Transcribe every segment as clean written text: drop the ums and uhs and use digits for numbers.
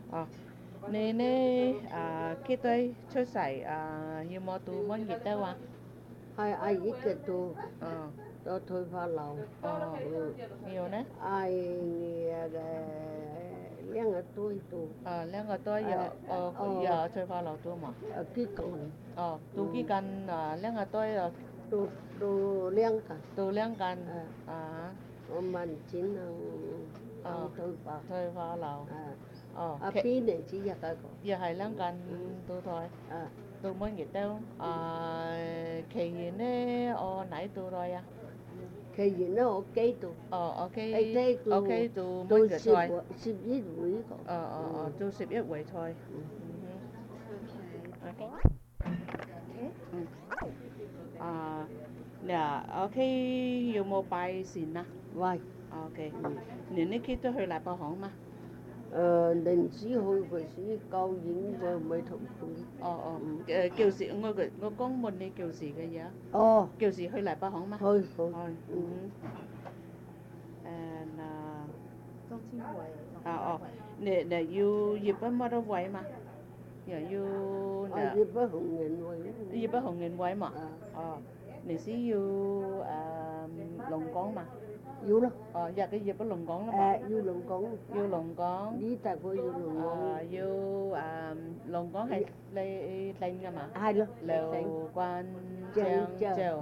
Ờ. Nene khi tôi chơi sải nhiều mò tù món gì đâu à? ai ít cái tu Ờ. đó thôi vào lòng Nhiều đấy. ai liên ở tôi tu Lẽ ngờ tôi giờ chơi vào lầu tôi mà. cái con Tu kia cần lẽ ngờ tôi tu liên cả tu lẽ cần mình chỉ ăn thôi vào thôi vào lầu. phí này chỉ là cái con Giờ hay lẽ cần tu thôi. Tu món gì đâu. Kỳ gì nè nãy tu rồi à? cái gì nó ok tu Ok. Ok Tu món gì thôi. 11位個 tu 11位thôi. Ok. Nè, ok,有冇拜神啊？ 喂 OK，你去都去禮拜行嘛？ 寧子去嗰時教演就咪同佢叫時我講問你叫時嘅嘢。叫時去禮拜行嘛？去。 中千位。 你要葉乜乜都位嘛？又要葉不紅顏位。 葉不紅顏位嘛？你是要龍崗嘛？ 要咯。 日嘅葉不龍崗啦嘛？ 要龍崗。 要龍崗。 呢大概要龍崗。 要龍崗係你定㗎嘛？ 係咯。 劉關張。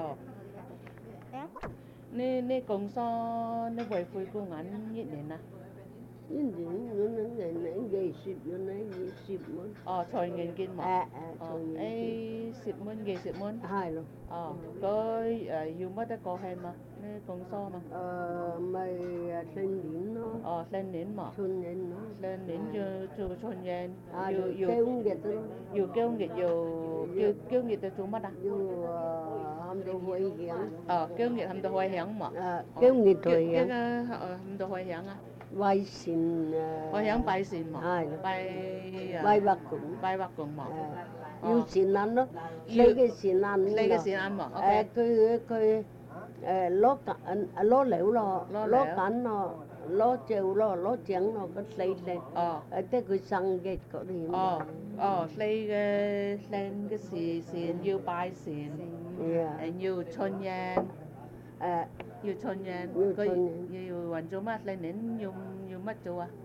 你共所你維護個眼一年啊？ 一年我能20蚊。 財銀見嘛？10蚊20蚊。係咯。佢要乜得過去嘛？你共所嘛？ 咪新年咯。 新年嘛？ 春年咯。 新年就做春年。 要交月咯。 要交月就做乜啊？ 要喊到開響。 交月喊到開響嘛？ 交月開響。 喊到開響啊？ 拜神開響拜神嘛？ 拜白共嘛？要善人咯，你嘅善人嘛？佢攞料咯，攞緊咯，攞嚼咯，攞獎咯，個細靚，即係佢生日嗰啲。 你嘅善要拜神，要春宴。要春宴，要運做乜？你年要乜做啊？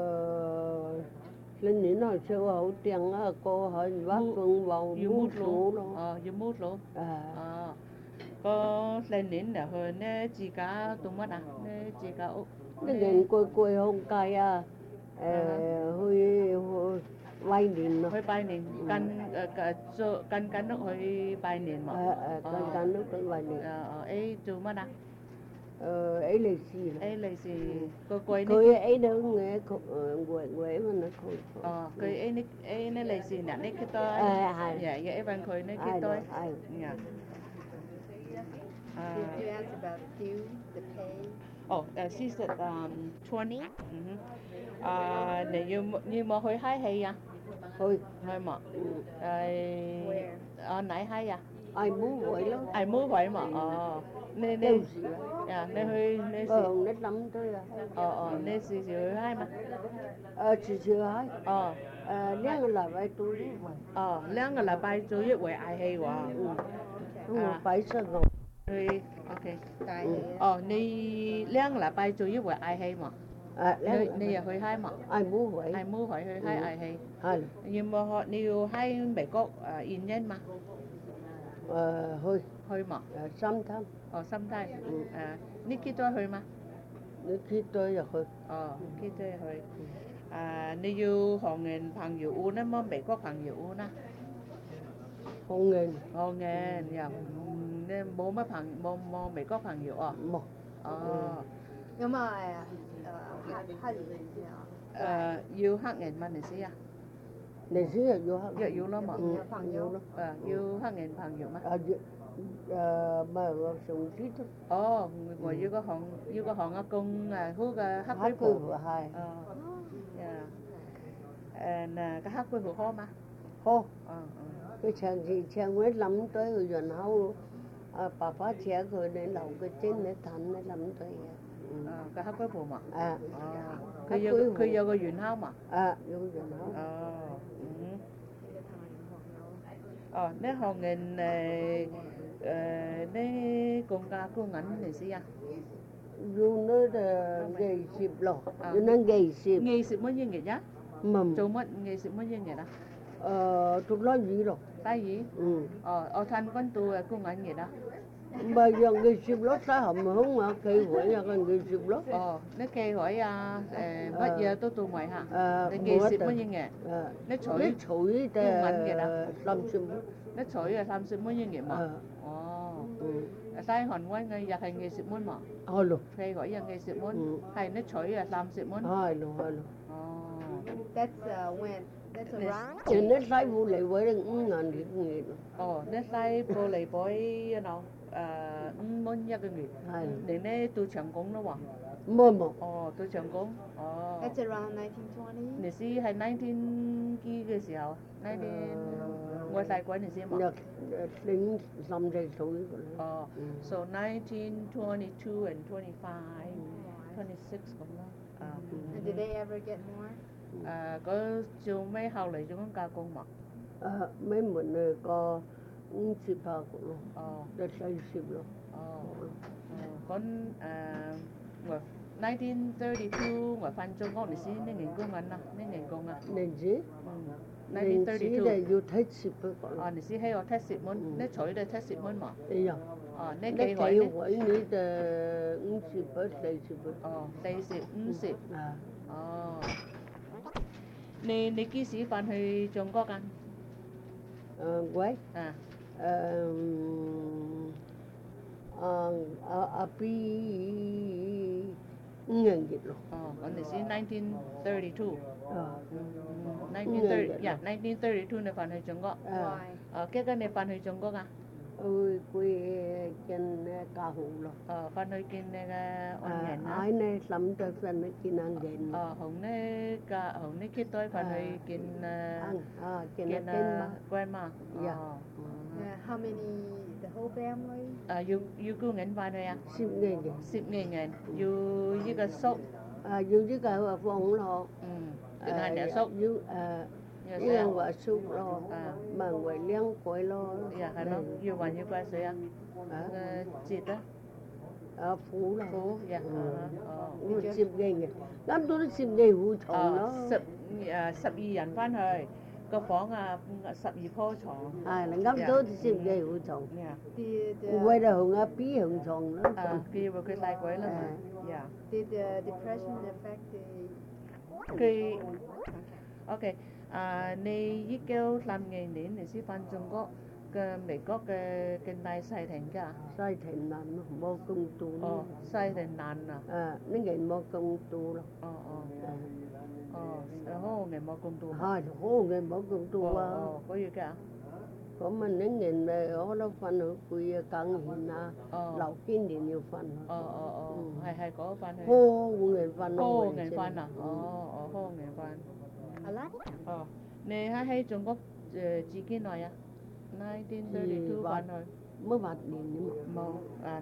你年好似話好正啊，過去挖共vào mua lúa咯。 要mua lúa。個你年嚟去呢自家做乜啊？呢自家屋。 你人貴好計啊！去拜年咯。去拜年，近屋去拜年嘛？ 近屋去拜年。 做乜啊？ ấy lì xì lì xì cô quay cười ấy đâu nghe quậy mà nó cười cười ấy nó lì xì nè cái tôi dạ vậy bạn cười nó cái tôi dạ. You asked about due, the pay. She said 20. Nếu như mà hồi hai hay à? Hồi mà. Where? Nãy hai à? Ai muốn vậy lắm. Ai muốn vậy mà. Nên hơi nó lắm thôi à. Nên xì hai mà. Xì hai. Lẽ là bài tôi đi vậy. Lẽ là bài tôi đi vậy ai hay quá. Bài sao rồi. Ok. Lẽ là bài tôi đi vậy ai hay mà. Nên giờ hơi hai mà. Ai muốn vậy. Ai muốn vậy hơi hai ai hay. Nhưng mà họ nếu hai Mỹ Quốc in nhân mà. Hơi mà. Sometimes. Sometimes. Ní khi tôi hơi mà. Ní khi tôi là hơi. Khi tôi hơi. Nếu họ ngền bằng nhiều u nó mà Mỹ Quốc bằng nhiều u nè. Họ ngền. Nên bố mới bằng bố Mỹ Quốc bằng nhiều à? Nhưng mà yêu hát ngền mà này xí à? Này xí là yêu lắm mà. Yêu lắm. Yêu hát ngền bằng nhiều mà. Mà sống xí thôi. Ngoài yêu có hòn công hút hát với phụ hai. Cái hát với phụ ho mà. Ho. Cái chàng mới lắm tới rồi hâu bà phá trẻ rồi để lẩu cái trên để thành để lắm tới. 個黑龜埔嘛。 啊。 哦。佢有個元宵嘛。 啊，有個元宵。 哦。哦，你學人你講價個銀嚟先啊？ 用嗰個藝術咯，用嗰藝術。 藝術乜嘢嘅呀？做乜藝術乜嘢嘅啦？ 做拉魚咯。 拉魚？我睇緊到個銀嘅啦。 唔係用藝術咯，睇含胸啊，機會啊，個藝術咯。 哦，你機會啊，乜嘢都做埋嚇。你藝術乜嘢嘅？你取嘅銀嘅啦。 30蚊。 你取啊30蚊一件嘛？哦。但係韓國嘅又係20蚊嘛？ 係咯。 機會又20蚊，係你取啊30蚊。 係咯。 哦。 That's when. That's around. 你西部嚟位咧5銀2月。 哦，你西部嚟位5蚊1個月。係。你呢到長工咯喎？ 冇。 哦，到長工。哦。 That's around 1920. 你是係19幾嘅時候？19我細個你先嘛 30歲嗰啲。 哦，so 1922 and 25, 26咁咯。 And did they ever get more? 嗰做咩後嚟做緊加工嘛？ 咩門嚟個50個咯。哦。40咯。 哦。咁我1932我翻中國你先呢年工銀啦，呢年工啊。 年資？ 1932 要睇攝嗰個。 哦，你先喺我睇攝蚊，你取你睇攝蚊嘛？ 係啊。 哦，你幾位呢？ 你就50蚊40蚊。 哦，40、50。哦。你幾時翻去中國㗎？ 喂。阿 B 5年結咯。 哦，我哋先1932。1932你翻去中國。幾個你翻去中國啊？ 佢見家好咯。 翻去見你嘅安人啊。 喺呢諗着翻去見安人。 紅呢幾代翻去見見grandma。 How many? The whole family? 要個人翻去啊 10年嘅。 10年，要一個叔。 要一個放咯。 定係兩叔？ 一個話叔咯，咪為2個咯。 係咯，要還要幾歲啊？節啊？ 苦啦。 苦， 我10年嘅，啱到都10年好長咯。 12人翻去，個房啊12鋪床。 係，你啱到10年好長。為咗同阿 B 同床咯。 佢話佢細鬼啦嘛。 Did the depression affect the? 佢 OK。你1932年你先翻中國嘅美國嘅近代西廷㗎？ 西廷難咯，冇工做咯。 哦，西廷難啊！ 呢年冇工做咯。 好年冇工做。 係，好年冇工做啊！ 嗰月㗎？ 咁啊，呢年咪可能翻去攰啊，更年啊，留幾年要翻。 係嗰翻去。 好年翻咯。 好年翻啊！好年翻。你喺中國住幾耐啊？1932翻去。 冇8年冇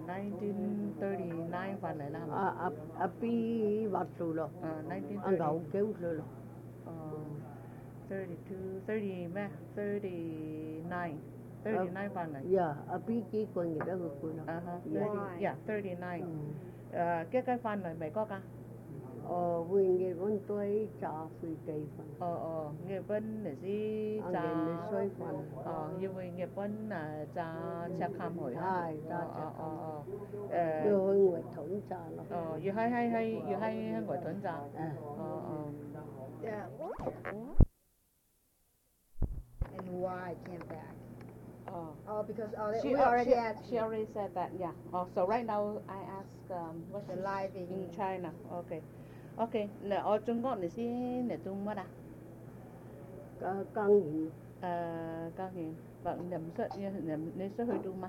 1939翻嚟啦。 阿 B 8歲咯。阿牛9歲咯。 30咩？39翻嚟。 呀，阿 B 幾個月都去咯。 39。幾個翻嚟美國㗎？ 會結婚都係揸飛機翻。 結婚你先揸。要會結婚揸車監去。 係揸車監。要去外屯揸咯。 要喺外屯揸。 And why came back? Because we already asked. She already said that, yeah. So right now I ask what's the life in China. Okay. 我中國你先嚟做乜啊？ 更年。 更年，bạn你識去做乜？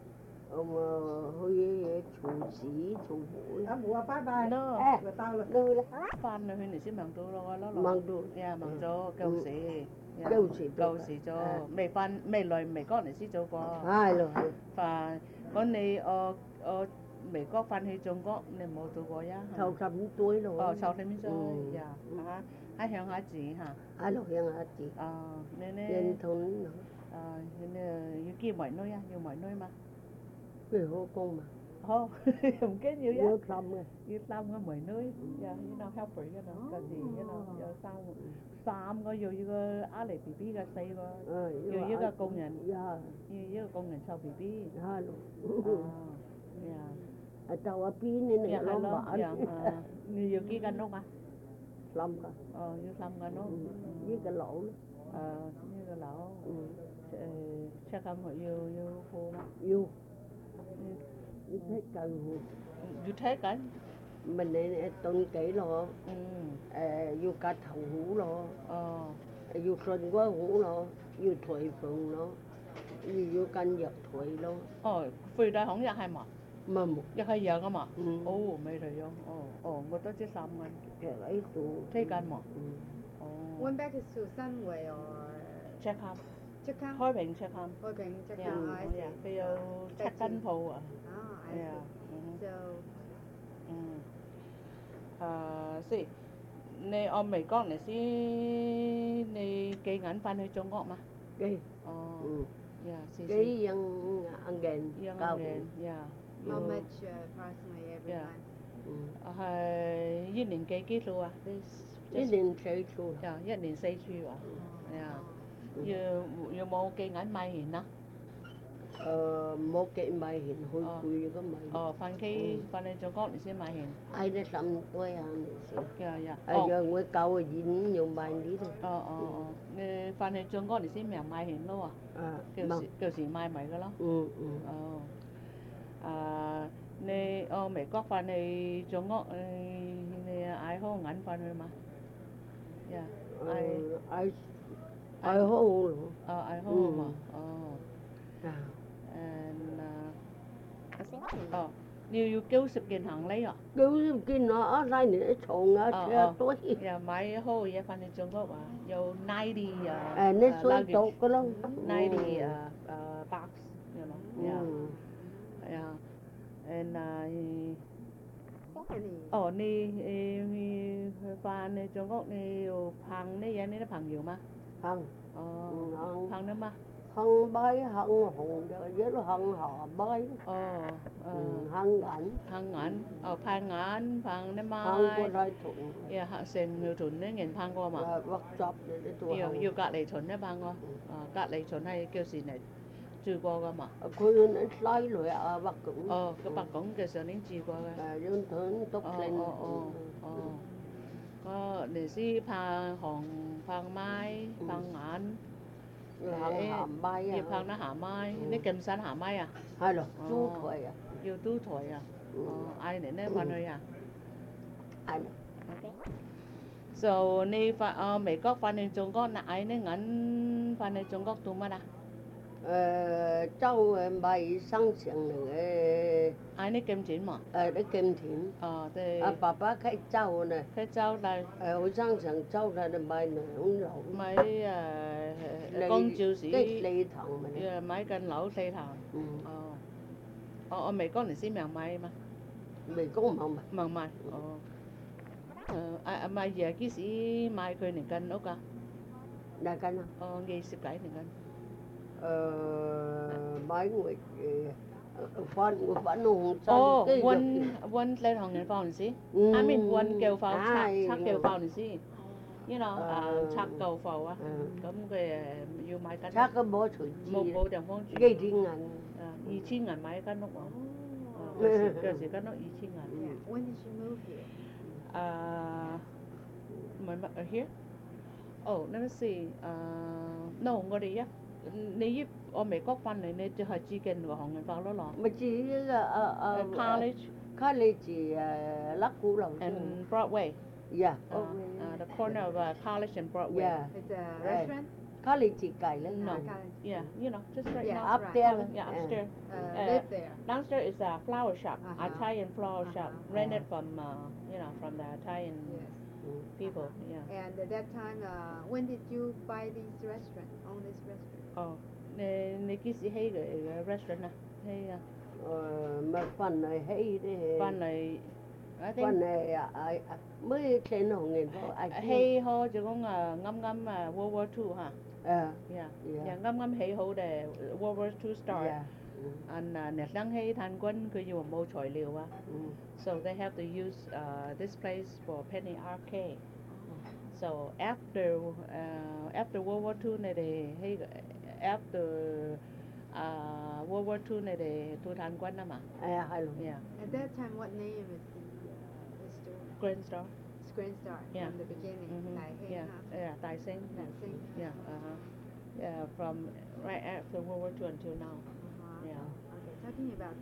去廚師做會。 冇啊，拜拜。 No。 到啦。 翻去你先忙到咯， 忙到。 忙咗舊時。舊時做，未來美國你先做過。 係咯。 咁你美國翻去中國，你冇做過呀 60tuổi rồi. 60歲，呀，喺鄉下住嚇。 喺落鄉下住。 你認同你要見妹女啊，要妹女嘛？ 佢好工嘛。 好，唔緊要呀。 要3嘅。 要3個妹女，呀，helper 嗰時有3個，要一個阿嚟 BB 嘅4個，要一個工人，要一個工人湊 BB。 係咯。 呀。 就阿邊你嚟攞飯。 你要幾間屋啊 ？3個。 要3間屋。 呢個樓咧。 呢個樓。車金要貨嗎？ 要睇緊喎。 要睇緊。 mình tuần kỹ lo yêu cá thầu hũ lo yêu xuân quá hũ lo yêu thủy phượng lo yêu canh giật thủy lo phơi đại không giật hay mà một giật hay giật mà mấy rồi không tôi chỉ xăm anh cái ấy tụ thấy canh mà Went back to Sunway or Checkham. Checkham. Hoi Bình Checkham. Hoi Bình Checkham. Yeah. Bây giờ chắc canh phù à. I see. So. Nè ở Mỹ Quốc này xí nè cây ngắn phan hơi Trung Quốc mà. Cây. Yeah. Cây yang ăn ghen. Yang ăn ghen. Yeah. How much approximately every month? 一年幾數啊？ 一年4次。 一年4次啊。要冇幾銀買現啊？ 冇幾買現，好貴個買。 翻去中國你先買現。 ai đã làm tôi ăn dạ. Giờ người cao gì nhiều bài đi thôi. Phan hay Trung Quốc thì xin mẹ mai hiện luôn à? Kiểu gì mai mấy cái đó? Nè Mỹ Quốc Phan hay Trung Quốc nè ai hô ngắn Phan hay mà? Dạ. Ai hô luôn. Ai hô mà. Nếu yêu cứu sụp kiện hàng lấy à? Cứu sụp kiện nó ở đây nữa trộn ở trên tối. Dạ mấy hồ vậy Phan Thị Trung Quốc à? Yêu 90 nó xuôi tốt cái đó. 90 box, you know. Yeah. And ni Phan Thị Trung Quốc ni phang ni vậy ni nó phang nhiều mà. Phang. Phang nữa mà. Hăng bái hăng hùng với nó hăng họ bái hăng ảnh phang ảnh phang nó mai hăng qua đây thuận hạ sen nhiều thuận đấy nghìn phang qua mà vắt chọc để tôi nhiều cả lấy thuận đấy phang qua cả lấy thuận hay kêu gì này trừ qua mà cứ nó lấy rồi ở bắc cũng cái bắc cũng kêu sao nên trừ qua dân thường tốt lên có để xí phang hồng phang mai phang ảnh hàm bay à? Phang nó hàm mai, nó kèm san hàm mai à? Hay là chú thổi à? Yêu chú thổi à? Ai để nó Phan ơi à? Ai? So ni Mỹ Quốc Phan Thị Trung Quốc là ai nó ngắn Phan Thị Trung Quốc tu mà à? Cháu bay sang sương nữa. Ai nó kèm chín mà? Nó kèm chín. Bà cái cháu này. Cái cháu đây. Ở sang sương cháu ra nó bay nữa không lẩu. Mấy con chú sĩ. Cái lê thằng mà. Mấy con lẩu lê thằng. Ở Mỹ Quốc này xin mèo mai mà. Mỹ Quốc mà mai. Mà giờ cái sĩ mai khơi này cân ốc à? Đã cân à? Nghe xếp cái này cân. Mấy người Phan hùng one lên hàng ngàn phao này xí. I mean one kêu phao chắc kêu phao này xí. You know, chắc kêu phao á.咁佢要買緊。 chắc個冇隨冇地方住。 幾千銀 ？2,000銀買間屋啊。嗰時間屋2,000銀。 When did you move here? Here? Oh, let me see. No, 我哋一。你ở Mỹ Quốc Phan này nên chỉ hơi chỉ cần vào hàng ngàn phao đó mà chỉ college lắc cũ lâu and Broadway. Yeah. The corner of College and Broadway. Yeah. It's a restaurant. College chỉ cài lên. No. Yeah, you know, just right now. Upstairs. Yeah, upstairs. Live there. Downstairs is a flower shop, Italian flower shop, rented from from the Italian people. Yeah. And at that time, when did you buy this restaurant? Own this restaurant? Nè cái gì hay cái restaurant à? Hay mà phần này hay đấy. Phần này phần này mới trên hồ nghìn phố hay ho chứ không ngâm ngâm World War II hả? Yeah, ngâm ngâm hay ho để World War II start. And nét lăng hay Hàn Quân cứ dùng mẫu chổi liều á. So they have to use this place for penny arcade. So after World War II này thì hay after World War II này thì tôi Hàn Quân mà. Hay luôn. Yeah. At that time, what name is the store? Grand Star. Grand Star. Yeah. From the beginning. Yeah, Tài Sinh. Yeah. Yeah, from right after World War II until now. Yeah. Okay, talking about.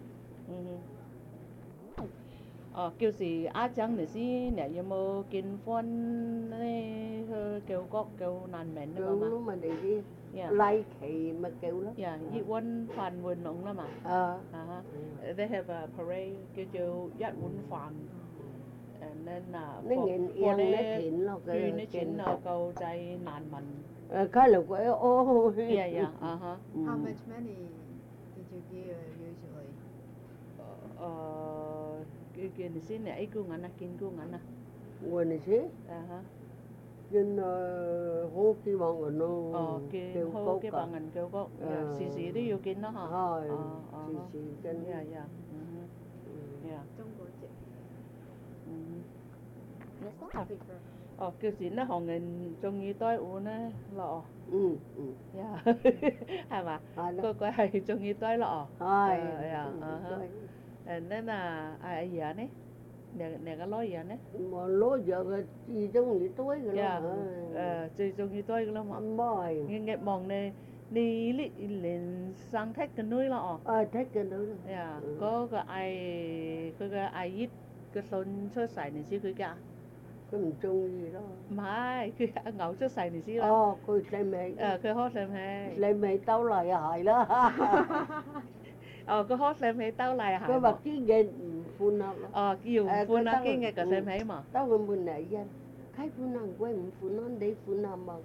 Kiểu gì chẳng này xí nè nhưng mà kinh phân này kêu góc kêu nàn mến đó mà. Kêu mà để đi. Lai thì mà kêu đó. Yeah, you one fan win nóng đó mà. They have a parade kêu dắt one fan. And then for nó chín câu chạy nàn mình. Cái là quay ô. Yeah. How much money did you give usually? Cái này xí nè, kinh cứu ngắn à. Quên này xí. Nhưng hô cái bằng ngần nó kêu hô cái bằng ngần kêu gốc. Xí đi yêu kinh nó hả? Xí kinh. Yeah. Trung Quốc chị. Kiểu gì nó họ ngần trong như tôi uống á lọ. Yeah. Hay mà. Có hay trong như tôi lọ. Nên là ai giờ này nè cái lối giờ này mà lối giờ cái gì trong như tôi cái đó chỉ trong như tôi cái đó nghe mong này đi lên sang thách cái núi lọ thách cái núi có cái ai ít cái son sơ sài này xí cái cả cái mình trông gì đó mai cái ngầu sơ sài này xí đó cái xem mày cái hot xem mày tao lại hại đó cái hot xem hay tao lại hả? Cái bạc cái nghe phun nào đó. Kiểu phun nào cái nghe cả xem hay mà. Tao còn buồn nãy giờ. Cái phun nào quên phun nó để phun nào mà.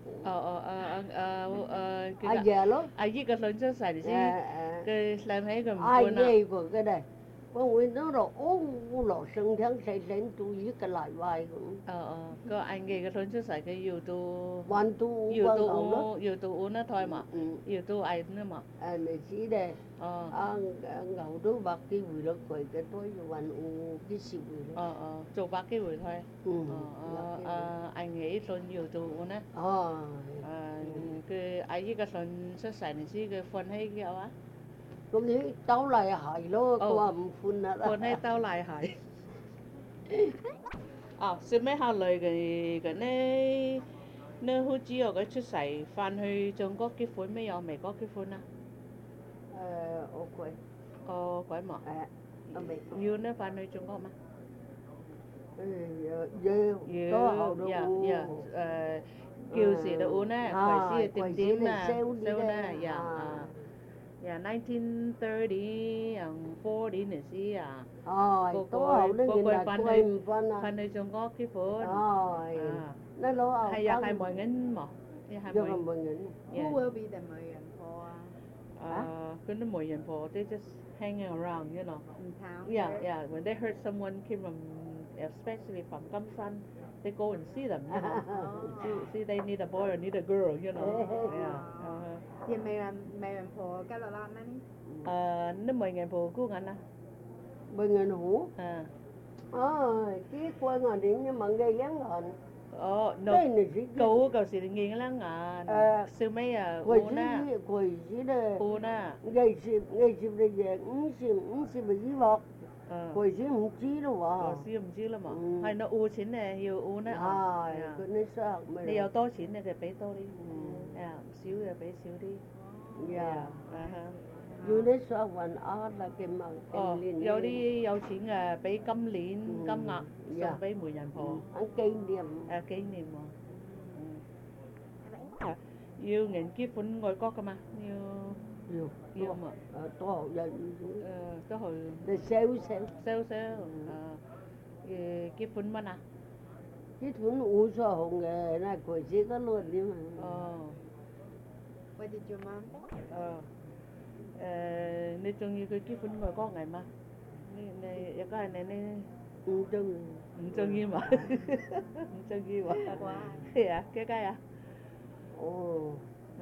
Ai giờ lắm. Ai gì cái lớn cho xài đi cái xem hay còn ai gì của cái này. Con nguyên nó rồi lọ sưng tháng say đến tôi với cái lại vai cũng. Có anh nghe cái lớn cho xài cái YouTube. YouTube nó thôi mà. YouTube ai nữa mà. Này chỉ đây. Ngầu đó bác cái vui đó cười cái tối hoàn cái xịu rồi. Chỗ bác cái vui thôi. Anh nghĩ lên YouTube nữa. Cái ai với cái lớn cho xài này chứ cái phần hay kiểu á. Có nghĩ tao lại hại nó qua phun nó phần hay tao lại hại. Xin mấy hai lời cái này nếu hữu chí ở cái chút xài phan hơi Trung Quốc cái phun mấy ông mày có cái phun à? Quái mà. Yêu nó phan hơi Trung Quốc mà. Có hậu đâu. Kiểu gì đâu nè, phải gì tìm nè, sale nè, yeah, 1930 and 40 này xí à. Có nó nhìn là quên phan hơi Trung Quốc cái phun. Nó lỗ hay mọi ngân mà. Mọi ngân. Who will be the Mayan for? Cái nó Mayan for they just hanging around, you know. In town. Yeah. When they heard someone came from, especially from Kamsan, they go and see them, you know. See they need a boy or need a girl, you know. Vậy Mayan for cái là làm mấy? Nó Mayan for cứu ngân à? Mayan hú? Cái quan ở điểm nhưng mà gây gắn hồn. No. Cầu gì thì nghiêng lắm sư mấy quỳ gì đây. Una. Gây xịp đây về xịp bởi dĩ bọc. Quỳ gì không chí đâu ạ. Xịp không chí lắm ạ. Hay nó chín này, nhiều nè. Cái này sao? Nhiều to chín này thì bế to đi. Xíu thì bế xíu đi. Dù đấy sao vẫn là cái màu cái liên. Dầu đi dầu chín bế cắm liên, cắm ngọt. Xong bế 10 ngàn phò. Ăn cây niệm. Cây niệm mà. Yêu ngành kiếp phun ngồi có cơ mà. Yêu mà. Tôi giờ cái hồi để xeo kiếp phun mà nè. Kiếp phun uống sao hồng nghề này của chị có luôn đi mà. What did your mom? 你中意佢結婚外國人嘛？你有個人你唔中意， 唔中意嘛？唔中意嘛？係啊，點解啊？ 哦， 啊？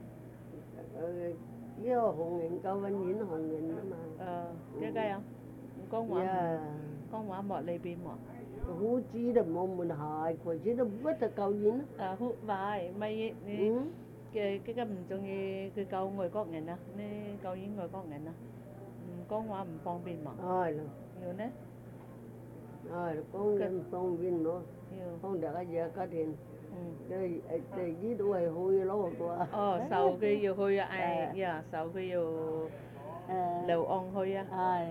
呢個紅人夠揾演紅人啊嘛。 點解啊？唔講話，講話莫裏邊嘛。 好知道冇門鞋，佢知道乜就夠演啊，好咪你cái唔中意佢救外國人啊，你救演外國人啊，唔講話唔方便嘛。 係咯。 要呢？ 係講嘢唔方便咯。講大家嘢家庭。即呢度係去咯啩。哦， 受佢要去啊，受佢要流亡去啊。 係。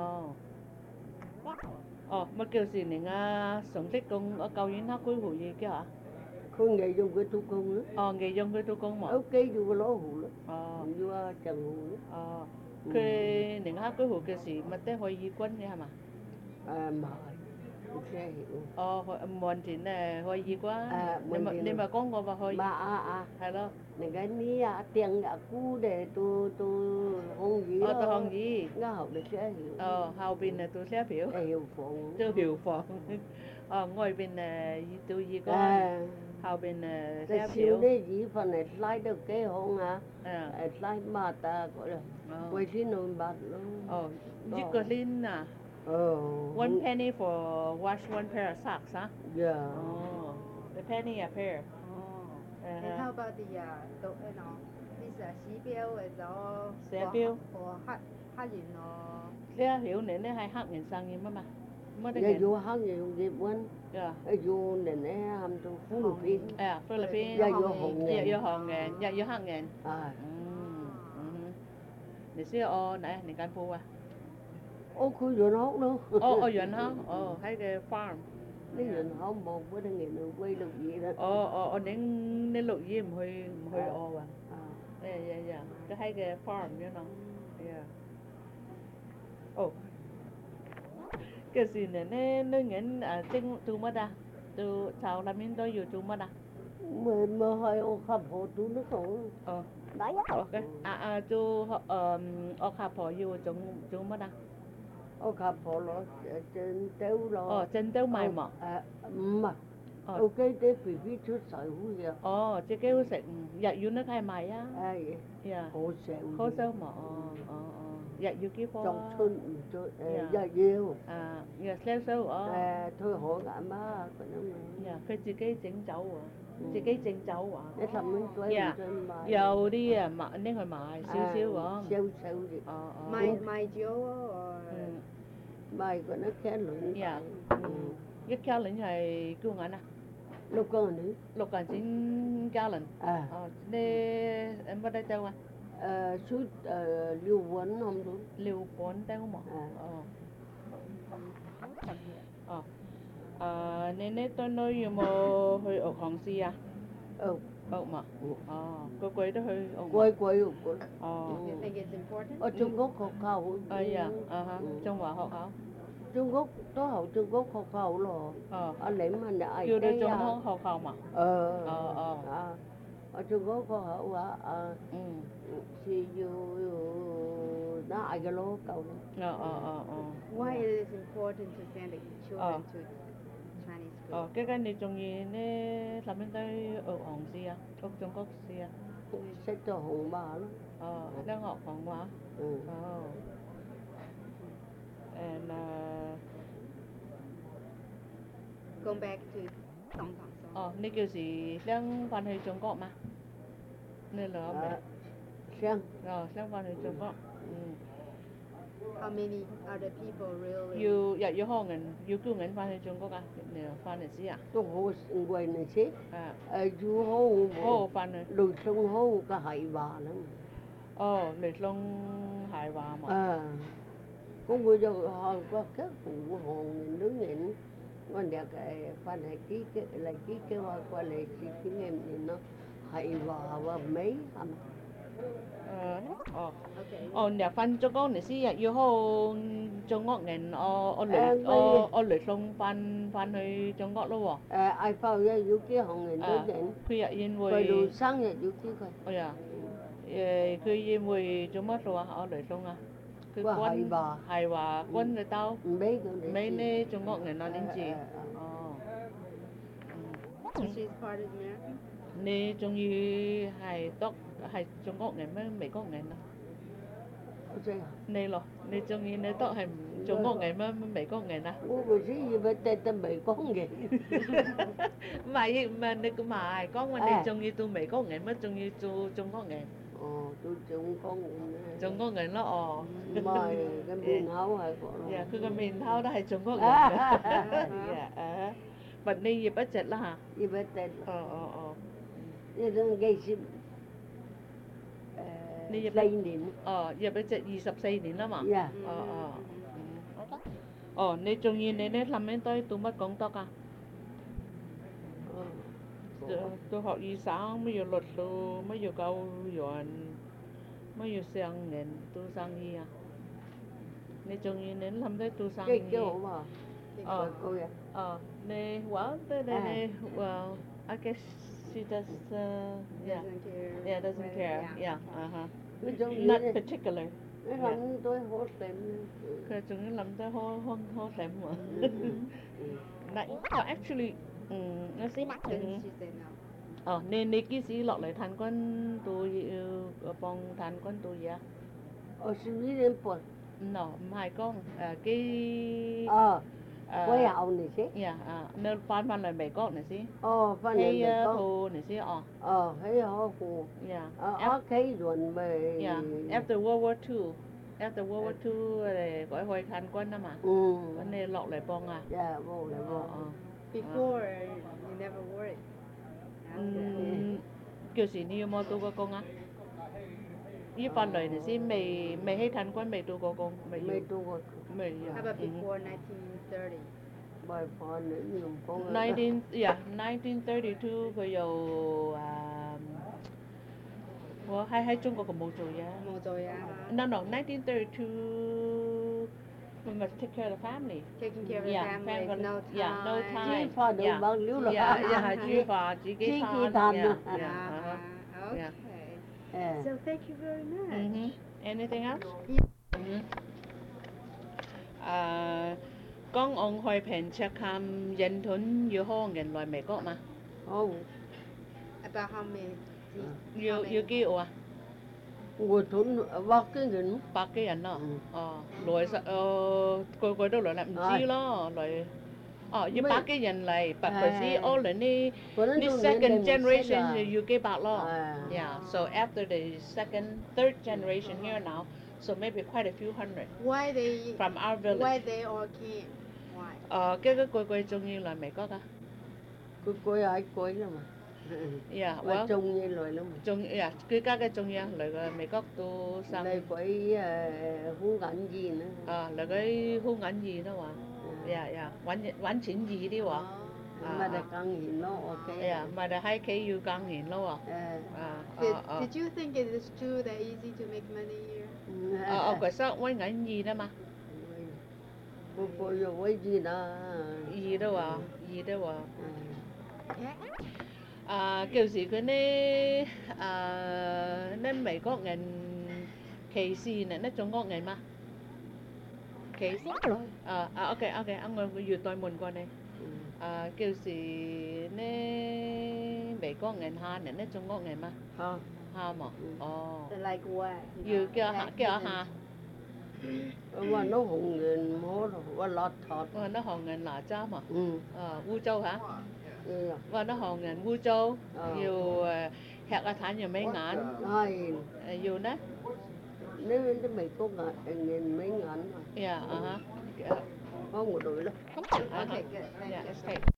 乜叫時年啊？上職工我舊年黑居湖嘢嘅嚇。 佢nghề用佢thủ công nữa. nghề用佢thủ công mà. Ok dùng cái lỗ hủ nữa. Dùng trần hủ nữa. Cái những hát cái hủ cái gì mà tới hội y quân vậy hả mà? Mà sẽ hiểu. Muốn thì là hội y quá. Nhưng mà con có vào hội. Mà hay đó. Những cái ní tiền cũ để tôi không gì. Tôi không gì. Nó học được sẽ hiểu. Hậu bên này tôi sẽ hiểu. Hiểu phòng. Tôi hiểu phòng. Ngoài bên này tôi gì có. Hậu bên sẽ hiểu. Đấy gì phần này slide được cái không hả? Slide mà ta gọi là quay xin nồi bát luôn. You got in one penny for wash one pair of socks, huh? Yeah. The penny a pair. And how about the this 時標寫標黑人呢hiểu nên nó hay hát nhân sang như mà giờ vô hát nhiều dịp quên vô nên ham tu Philippines Philippines giờ vô Hồng Ngàn giờ vô Hồng Ngàn giờ vô hát ngàn để xíu nè nè can phu à khu vườn hốt luôn vườn hả hay cái farm cái vườn hốt một bữa đang nghề đường quay lục gì đó nên lục gì mà hơi à dạ cái hay cái farm you know cái gì này nó nghĩ chính tu mất à tu sao làm những tôi tu mất à mà hơi ô khắp hồ tu nó không đấy ok tu ô khắp hồ tu mất à ô khắp hồ lo trên tếu lo trên tếu mày mà mà ok thế vì chút sợi hú vậy chứ cái hú sợi dạ yêu nó khai mày á hồ sẹo mà dạ yêu cái phô trong xuân dạ yêu dạ xéo xéo thôi hỏi cả má dạ cái chỉ cái chỉnh cháu chỉ cái chỉnh cháu để làm những cái dầu đi mà nên hồi mài xíu xíu gì mai chiếu mai của nó khé lưỡi dạ cái khé lưỡi này cứu ngắn à lúc con nữa lúc còn chính khé lưỡi nè em bắt đây đâu à chút liều vốn không đúng liều vốn đâu mà nên tôi nói nhiều mà hơi ở Hồng Sĩ à mà có quay đó hơi quay ở Trung Quốc học khẩu trong và học khẩu Trung Quốc đó học Trung Quốc học khẩu rồi anh lấy mà đã chưa được trong đó học khẩu mà ở Trung Quốc có hậu thì nó ai cái lố cầu Why it is important to send the children to Chinese school? Cái này trong gì nè làm bên đây ở Hồng Sĩ à, ở Trung Quốc Sĩ à? Sẽ cho Hồng Ba lắm. Đang học Hồng Ba. And going back to Tổng thống. Nè kiểu gì đang quan hệ Trung Quốc mà? Nên là Sang. Sang quan hệ Trung Quốc. How many other people really? You Hong and you cứu ngân quan hệ Trung Quốc à? Nếu quan hệ gì à? Tôi hồ quay này chứ. You Hong. Quan hệ. Lùi sông Hong có hải bà lắm. Lùi sông hải bà mà. Cũng bây giờ họ có các phụ hồn đứng nhìn còn đẹp cái quan hệ ký cái qua lại cái nghe nhìn nó hay và mấy hả nè phân cho con này xí yêu hồ cho ngọn ngàn lưỡi sông phân hơi cho ngọn luôn ai phao ra yêu kia hồng ngàn đứng nhìn khi yên vui rồi đồ sáng nhà yêu kia coi Cứ gì mùi chúng mất rồi ở lại xong à. Cứ quân hay và quân người tao mấy nè Trung Quốc người nói đến gì. So she's part of American? Nè trong như hay tóc hay Trung Quốc người mấy có người nào. Nè lo nè trong như nè tóc hay Trung Quốc người mấy có người nào. Ủa gì vậy tên mấy có người. Mà nè cứ mà có mà nè trong như tôi mấy có người mới trong như Trung Quốc người. Tôi Trung Quốc người. Trung Quốc người nó Mà cái miền Hậu hay có. Dạ, cứ cái miền Hậu đó hay Trung Quốc người. Dạ, But nè gì bất chợt là hả? Gì vậy tên?นี่ต้องเกสินี่จะอย่าไปเจ็ด24年啦嘛你仲要你咧諗緊對讀乜講多㗎tôi học y sáng mới được luật sư mới được câu chuyện mới được sang nền tu sang gì à nên trong như nền làm thế tu sang gì nè well nè well I guess she does doesn't care not particular làm tôi hốt lem cái chúng làm tôi hốt lem mà actually nó sẽ nên cái gì lọt lại thành con tôi bong thành con tôi vậy xin đi đến bồn no hai con cái quay hậu này chứ nên phan là mấy con này chứ phan là mấy con thu này chứ thấy họ phù cái ruộng về after World War II gọi hồi thành quân đó mà vấn đề lọt lại bong à vô lại vô before you never wore it kiểu gì như mà tôi có con á như phần lời này chứ mày hay thành quân mày tôi có con mày tôi có mày how about before 1930 before nữa con 1932 bây giờ hay Trung Quốc có một rồi no 1932 we must take care of the family. Taking care of the family, no time. No time. Chỉ phá được bao nhiêu là chỉ cái time. Okay. So thank you very much. Anything else? Con ông hồi phèn chắc ham dân thôn yêu hôn gần loài Mỹ Quốc mà. About how many? You kêu à? Người thôn ba cái人咯，來個都來唔知咯，來要百幾人嚟，但係啲 all 呢 second generation 要幾百咯，yeah. So after the third generation here now, so maybe quite a few hundred. Why they from our village? Why they all came? Why? Cái quê中意來美國㗎。 quê ai quê lắm mà. Trông như lời lắm. Cứ cái trông như lời cái Mỹ Quốc tu sang. Lời quấy hú ảnh gì nữa. Lời cái hú ảnh gì đó mà. Quán錢gì đi mà. Mà đã căng hiện nó ok. Mà đã hay cái yêu căng hiện nó Did you think it is true that easy to make money here? Cái sao quán ảnh gì đó mà. Bố giờ quấy gì đó. Gì đó kiểu gì cái này nên mấy có ngành kỳ gì này nó trong có ngành mà kỳ ok anh ngồi vừa tôi muốn qua đây kiểu gì nên mấy có ngành ha này nó trong có ngành mà ha mà like what you kêu ha mà nó hùng ngành mua rồi lót thọt nó hùng ngành là cha mà Vũ Châu hả và nó hòn ngàn Vũ Châu nhiều hạt ở thản nhiều mấy ngàn nhiều đấy nếu nó mấy có ngàn mấy ngàn có một đội đó okay good yeah